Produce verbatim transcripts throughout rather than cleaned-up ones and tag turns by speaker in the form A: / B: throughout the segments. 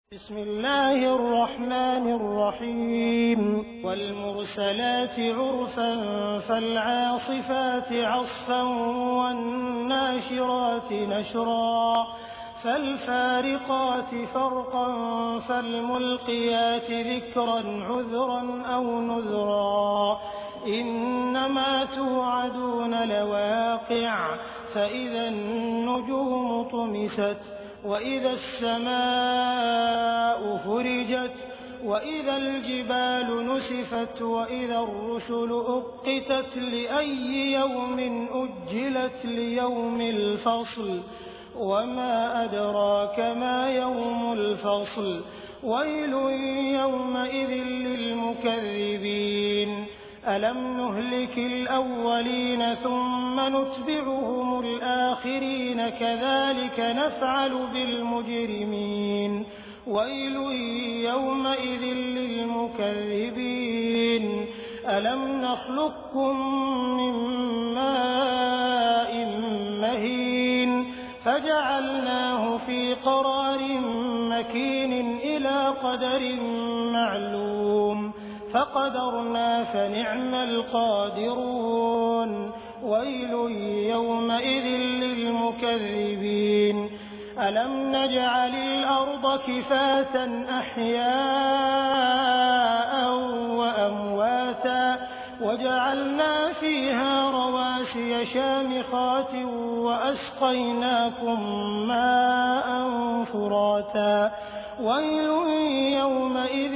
A: بسم الله الرحمن الرحيم والمرسلات عرفا فالعاصفات عصفا والناشرات نشرا فالفارقات فرقا فالملقيات ذكرا عذرا أو نذرا إنما توعدون لواقع فإذا النجوم طمست وإذا السماء فرجت وإذا الجبال نسفت وإذا الرسل أقتت لأي يوم أجلت ليوم الفصل وما أدراك ما يوم الفصل ويل يومئذ للمكذبين ألم نهلك الأولين ثم نتبعهم الآخرين كذلك نفعل بالمجرمين ويل يومئذ للمكذبين ألم نخلقكم من ماء مهين فجعلناه في قرار مكين إلى قدر معلوم فقدرنا فنعم القادرون ويل يومئذ للمكذبين ألم نجعل الأرض كفاة أحياء وأمواتا وجعلنا فيها رواسي شامخات وأسقيناكم ماء فراتا ويل يومئذ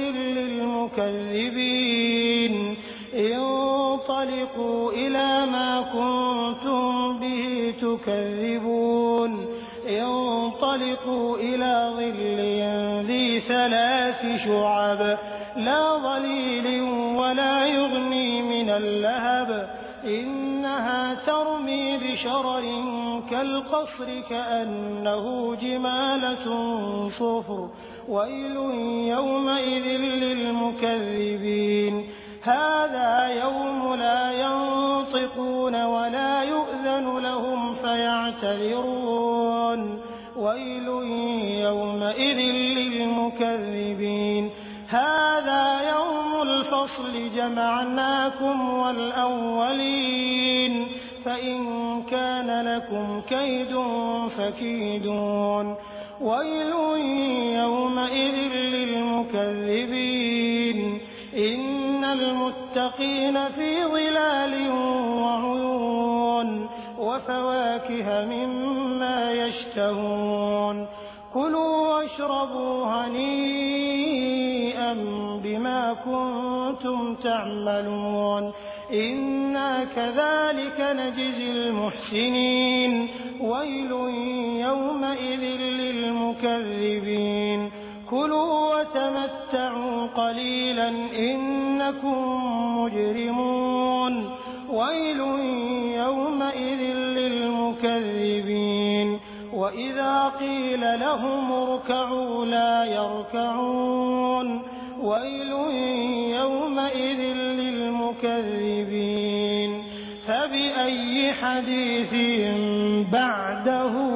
A: للمكذبين انطلقوا إلى ما كنتم به تكذبون انطلقوا إلى ظل ذي ثلاث شعب لا ظليل ولا يغني من اللهب إنها ترمي بشرر كالقصر كأنه جمالة صفر ويل يومئذ للمكذبين هذا يوم لا ينطقون ولا يؤذن لهم فيعتذرون ويل يومئذ للمكذبين هذا يوم الفصل جمعناكم والأولين فإن كان لكم كيد فكيدون ويل يومئذ للمكذبين إن المتقين في ظلال وعيون وفواكه مما يشتهون كلوا واشربوا هنيئا بما كنتم تعملون إنا كذلك نجزي المحسنين ويل يومئذ للمكذبين كلوا وتمتعوا قليلا إنكم مجرمون ويل يومئذ للمكذبين وإذا قيل لهم اركعوا لا يركعون ويل يومئذ للمكذبين فبأي حديث بعده